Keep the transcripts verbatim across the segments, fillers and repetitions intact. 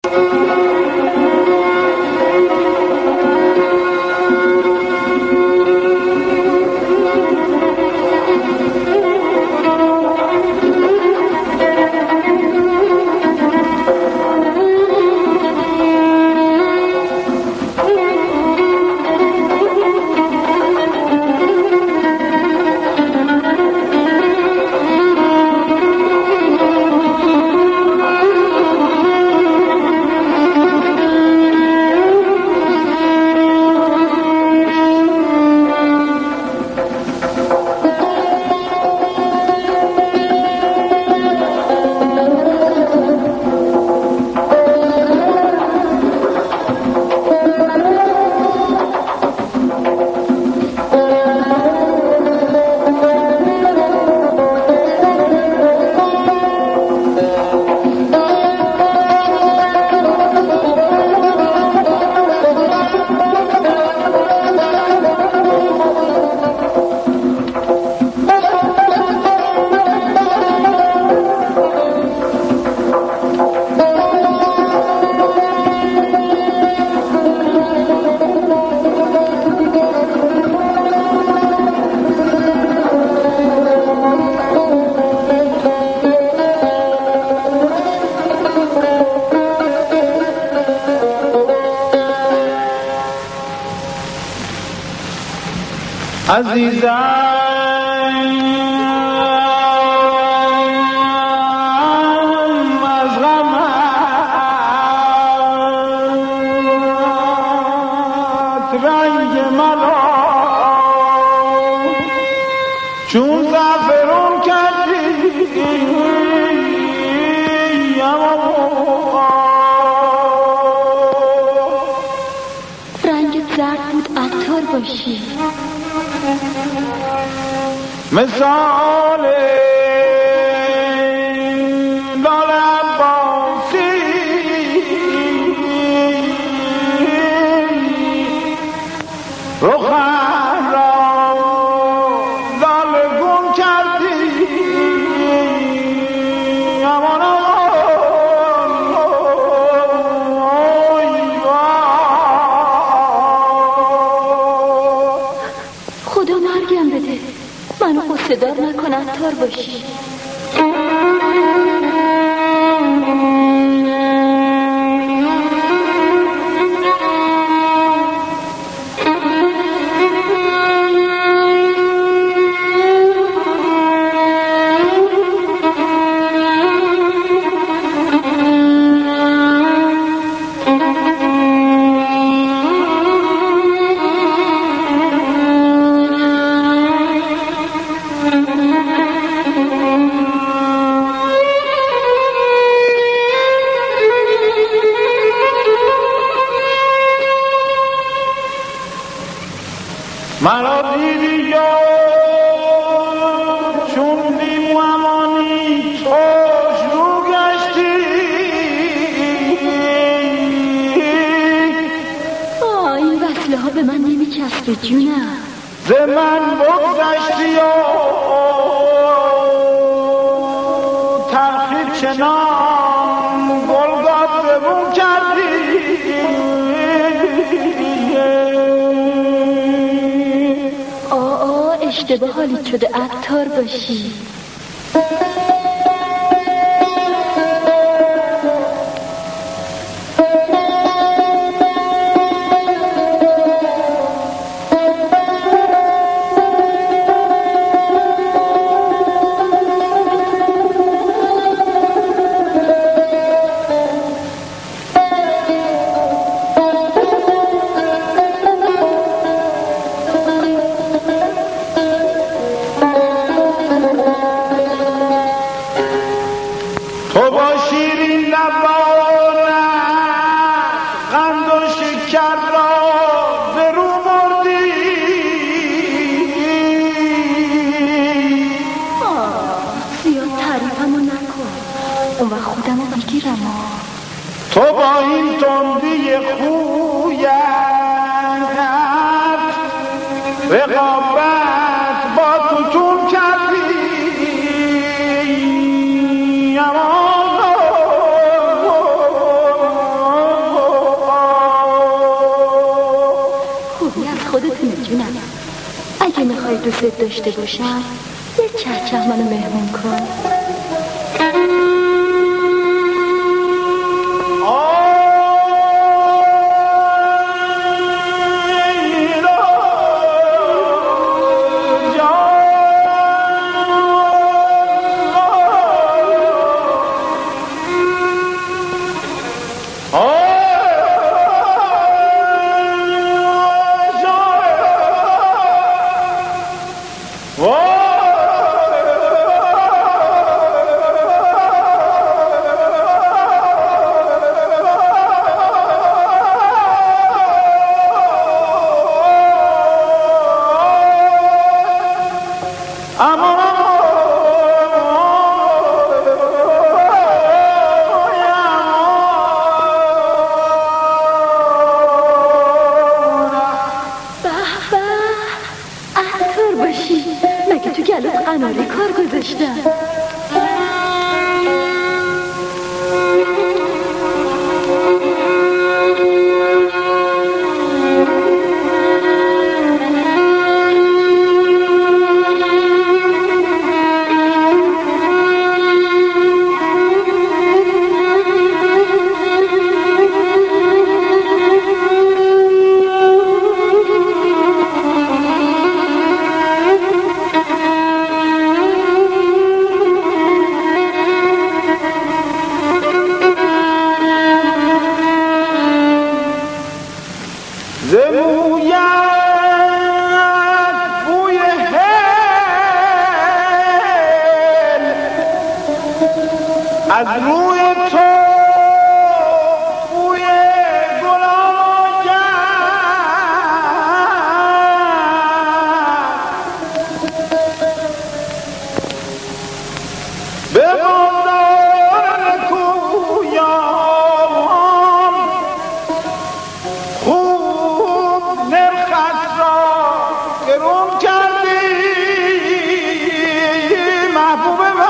عزیزم از غمت رنگ مرا چون زعفران کردی رنگت زرد بود عطار باشی مثال لال عباسی رخم را لال گون کردی امان خدا مرگم بده منو قصه دار نکن عطار باشی مرا دیدی یا چون بیم و امانی توش رو گشتی آه این وصله ها به من نمی چسبه جونم ز من بگذشتی یا ترخی چنان گلگات ببون کردی اشتباه حالیت شده عطار باشی تو با شیرین لبانت قند و شکر را به رو بردی زیاد تعریفمو نکن اون وقت خودمو بگیرم تو با این تندی خویت رقابت با توتون کردی میخوای دوست داشته باشم یه چهچه منو مهمون کن. قناری کار گذاشتم. از روی تو بوی گل آمد به ماندان کویان خوب نرخت را گرون کردی محبوب من.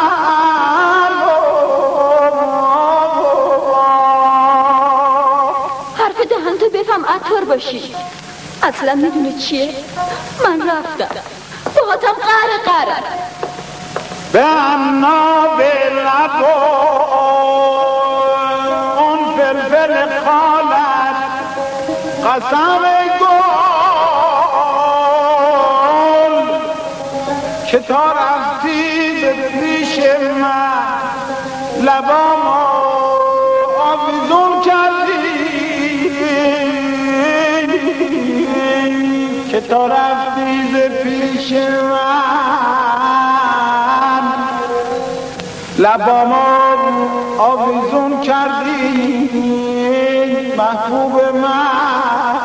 عطار باشی اصلا میدونه چیه؟ من رفتم باهاتم قهر قهر به امنا به لبا اون فلفل خالت قسم گل که تا رفتی به پیش من لبامو آویزون کردی که تا رفتی ز پیش من لبامو آویزون کردی محبوب من.